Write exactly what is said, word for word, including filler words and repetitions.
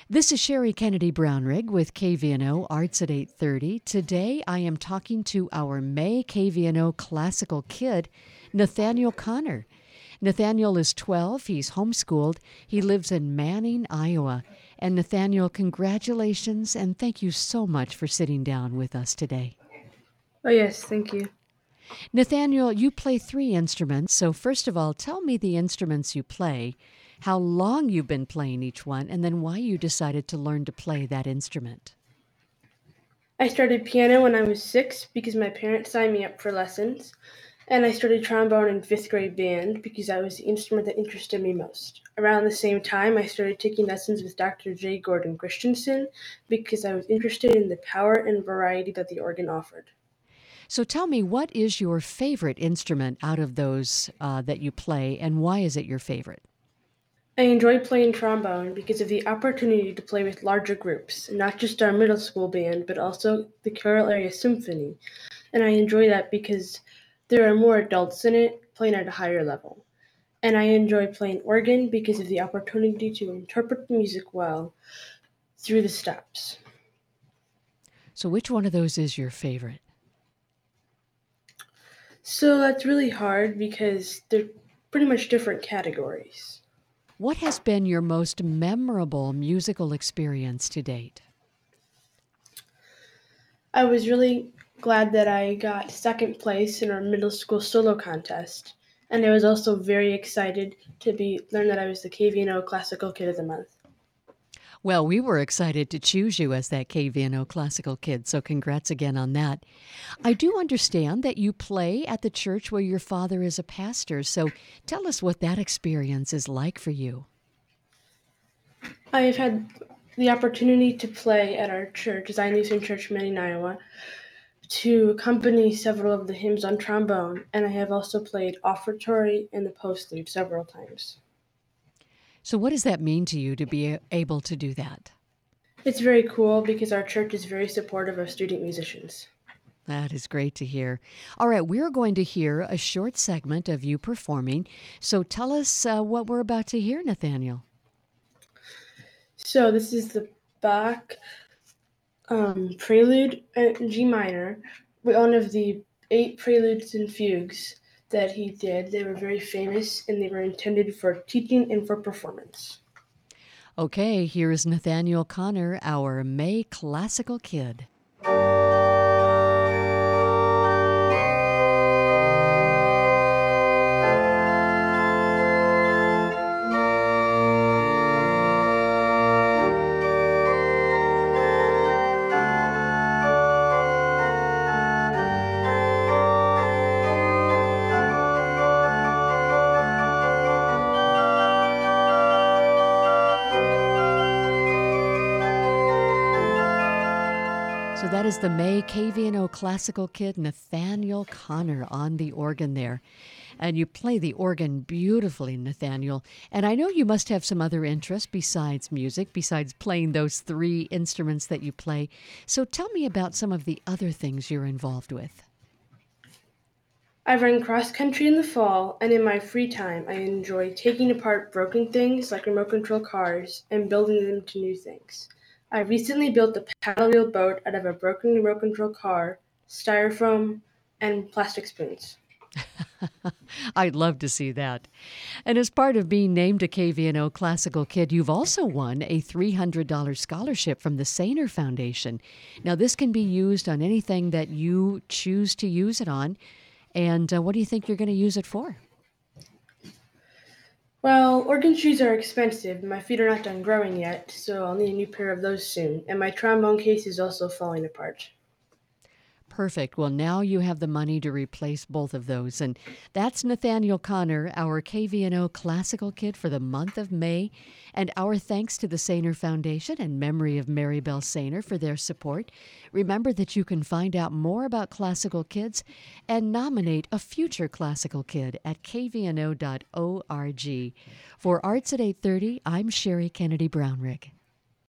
This is Sherry Kennedy Brownrigg with K V N O Arts at eight thirty. Today I am talking to our May K V N O classical kid, Nathaniel Connor. Nathaniel is twelve, he's homeschooled, he lives in Manning, Iowa. And Nathaniel, congratulations and thank you so much for sitting down with us today. Oh yes, thank you. Nathaniel, you play three instruments, so first of all, tell me the instruments you play, how long you've been playing each one, and then why you decided to learn to play that instrument. I started piano when I was six because my parents signed me up for lessons, and I started trombone in fifth grade band because that was the instrument that interested me most. Around the same time, I started taking lessons with Doctor J. Gordon Christensen because I was interested in the power and variety that the organ offered. So tell me, what is your favorite instrument out of those uh, that you play, and why is it your favorite? I enjoy playing trombone because of the opportunity to play with larger groups, not just our middle school band, but also the Carroll Area Symphony. And I enjoy that because there are more adults in it playing at a higher level. And I enjoy playing organ because of the opportunity to interpret the music well through the steps. So which one of those is your favorite? So that's really hard because they're pretty much different categories. What has been your most memorable musical experience to date? I was really glad that I got second place in our middle school solo contest, and I was also very excited to be learn that I was the K V N O Classical Kid of the Month. Well, we were excited to choose you as that K V N O Classical Kid, so congrats again on that. I do understand that you play at the church where your father is a pastor, so tell us what that experience is like for you. I have had the opportunity to play at our church, Zion Lutheran Church, Manning, Iowa, to accompany several of the hymns on trombone, and I have also played offertory and the postlude several times. So what does that mean to you to be able to do that? It's very cool because our church is very supportive of student musicians. That is great to hear. All right, we're going to hear a short segment of you performing. So tell us uh, what we're about to hear, Nathaniel. So this is the Bach um, Prelude in G minor, one of the eight preludes and fugues that he did. They were very famous and they were intended for teaching and for performance. Okay, here is Nathaniel Connor, our May Classical Kid. So that is the May K V N O Classical Kid, Nathaniel Connor, on the organ there. And you play the organ beautifully, Nathaniel. And I know you must have some other interests besides music, besides playing those three instruments that you play. So tell me about some of the other things you're involved with. I run cross country in the fall, and in my free time, I enjoy taking apart broken things like remote control cars and building them into new things. I recently built a paddle wheel boat out of a broken remote control car, styrofoam, and plastic spoons. I'd love to see that. And as part of being named a K V N O Classical Kid, you've also won a three hundred dollars scholarship from the Sainer Foundation. Now, this can be used on anything that you choose to use it on. And uh, what do you think you're going to use it for? Well, organ shoes are expensive. My feet are not done growing yet, so I'll need a new pair of those soon. And my trombone case is also falling apart. Perfect. Well, now you have the money to replace both of those. And that's Nathaniel Connor, our K V N O Classical Kid for the month of May. And our thanks to the Sainer Foundation and memory of Mary Bell Sainer for their support. Remember that you can find out more about classical kids and nominate a future classical kid at k v n o dot org. For Arts at eight thirty, I'm Sherry Kennedy Brownrigg.